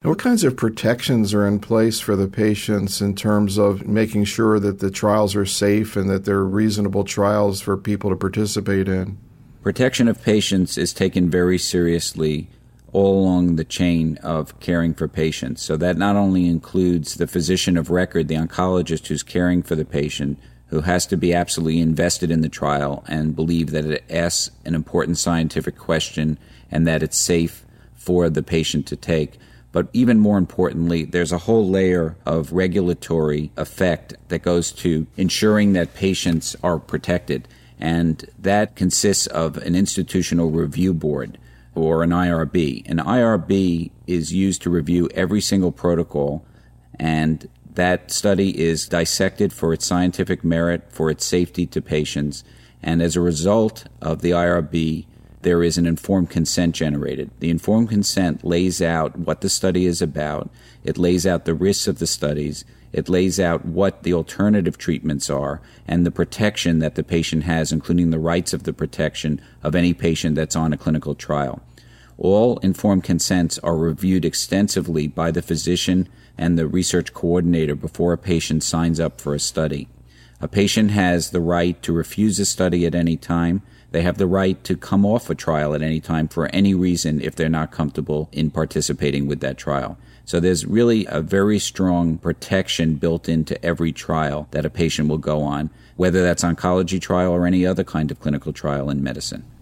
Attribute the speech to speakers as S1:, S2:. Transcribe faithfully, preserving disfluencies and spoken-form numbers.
S1: What kinds of protections are in place for the patients in terms of making sure that the trials are safe and that they're reasonable trials for people to participate in?
S2: Protection of patients is taken very seriously all along the chain of caring for patients. So that not only includes the physician of record, the oncologist who's caring for the patient, who has to be absolutely invested in the trial and believe that it asks an important scientific question and that it's safe for the patient to take. But even more importantly, there's a whole layer of regulatory effect that goes to ensuring that patients are protected. And that consists of an institutional review board or an I R B. An I R B is used to review every single protocol, and that study is dissected for its scientific merit, for its safety to patients. And as a result of the I R B, there is an informed consent generated. The informed consent lays out what the study is about. It lays out the risks of the studies. It lays out what the alternative treatments are and the protection that the patient has, including the rights of the protection of any patient that's on a clinical trial. All informed consents are reviewed extensively by the physician and the research coordinator before a patient signs up for a study. A patient has the right to refuse a study at any time. They have the right to come off a trial at any time for any reason if they're not comfortable in participating with that trial. So there's really a very strong protection built into every trial that a patient will go on, whether that's oncology trial or any other kind of clinical trial in medicine.